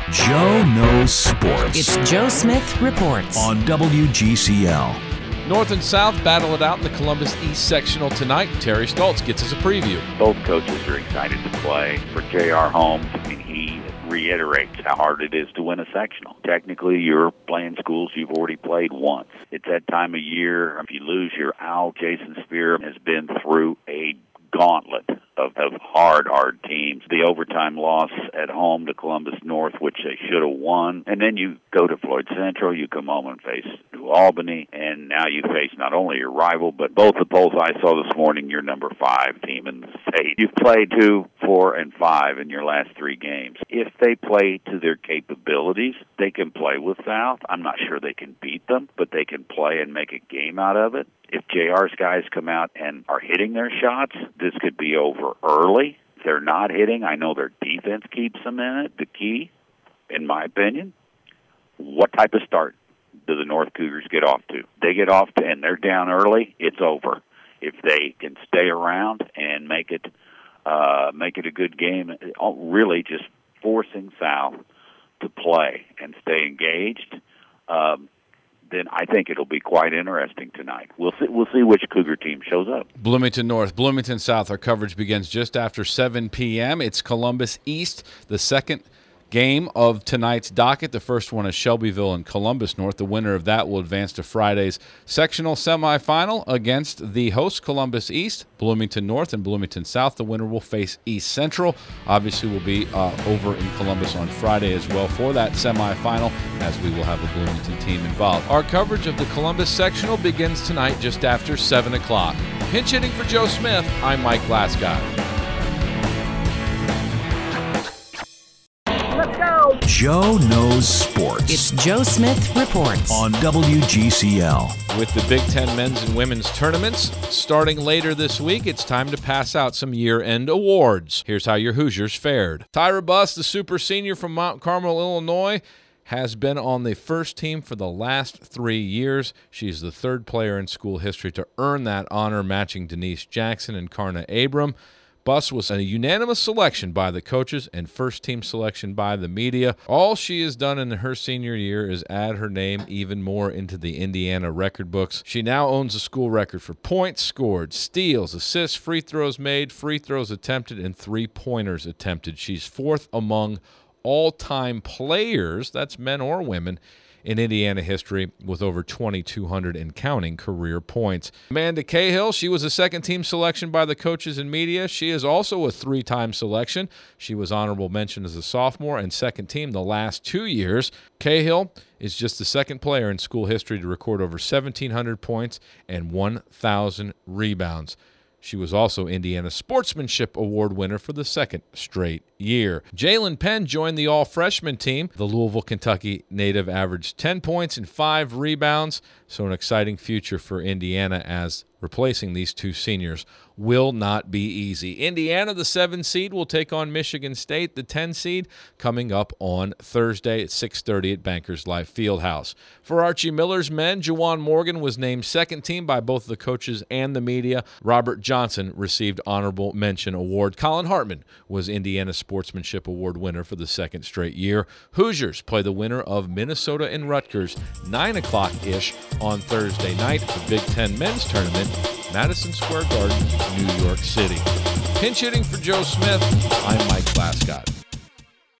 Joe knows sports. It's Joe Smith Reports on WGCL. North and South battle it out in the Columbus East sectional tonight. Terry Stoltz gets us a preview. Both coaches are excited to play. For J.R. Holmes, he reiterates how hard it is to win a sectional. Technically, you're playing schools you've already played once. It's that time of year. If you lose your owl, Jason Spear has been through a gauntlet of hard teams. The overtime loss at home to Columbus North, which they should have won. And then you go to Floyd Central, you come home and face New Albany, and now you face not only your rival, but both the polls I saw this morning, your number 5 team in the state. You've played 2, 4, and 5 in your last 3 games. If they play to their capabilities, they can play with South. I'm not sure they can beat them, but they can play and make a game out of it. If JR's guys come out and are hitting their shots, this could be over early. If they're not hitting, I know their defense keeps them in it. The key, in my opinion, what type of start do the North Cougars get off to? They get off to, and they're down early, it's over. If they can stay around and make it a good game, really just forcing South to play and stay engaged, then I think it'll be quite interesting tonight. We'll see which Cougar team shows up. Bloomington North, Bloomington South. Our coverage begins just after 7 p.m. It's Columbus East, the second game of tonight's docket. The first one is Shelbyville and Columbus North. The winner of that will advance to Friday's sectional semifinal against the host Columbus East. Bloomington North and Bloomington South. The winner will face East Central. Obviously, we'll be over in Columbus on Friday as well for that semifinal, as we will have a Bloomington team involved. Our coverage of the Columbus sectional begins tonight just after 7 o'clock. Pinch hitting for Joe Smith, I'm Mike Glasgow. Joe knows sports. It's Joe Smith Reports on WGCL. With the Big Ten men's and women's tournaments starting later this week, it's time to pass out some year-end awards. Here's how your Hoosiers fared. Tyra Buss, the super senior from Mount Carmel, Illinois, has been on the first team for the last 3 years. She's the 3rd player in school history to earn that honor, matching Denise Jackson and Karna Abram. Buss was a unanimous selection by the coaches and first-team selection by the media. All she has done in her senior year is add her name even more into the Indiana record books. She now owns a school record for points scored, steals, assists, free throws made, free throws attempted, and 3-pointers attempted. She's 4th among all-time players, that's men or women, in Indiana history with over 2,200 and counting career points. Amanda Cahill, she was a second-team selection by the coaches and media. She is also a 3-time selection. She was honorable mention as a sophomore and second team the last 2 years. Cahill is just the 2nd player in school history to record over 1,700 points and 1,000 rebounds. She was also Indiana Sportsmanship Award winner for the 2nd straight year. Jalen Penn joined the all-freshman team. The Louisville, Kentucky native averaged 10 points and 5 rebounds, so an exciting future for Indiana, as replacing these 2 seniors will not be easy. Indiana, the 7 seed, will take on Michigan State, the 10 seed, coming up on Thursday at 6:30 at Bankers Life Fieldhouse. For Archie Miller's men, Juwan Morgan was named second team by both the coaches and the media. Robert Johnson received honorable mention award. Colin Hartman was Indiana Sportsmanship Award winner for the 2nd straight year. Hoosiers play the winner of Minnesota and Rutgers 9 o'clock-ish on Thursday night. The Big Ten men's tournament, Madison Square Garden, New York City. Pinch hitting for Joe Smith, I'm Mike Glasgow.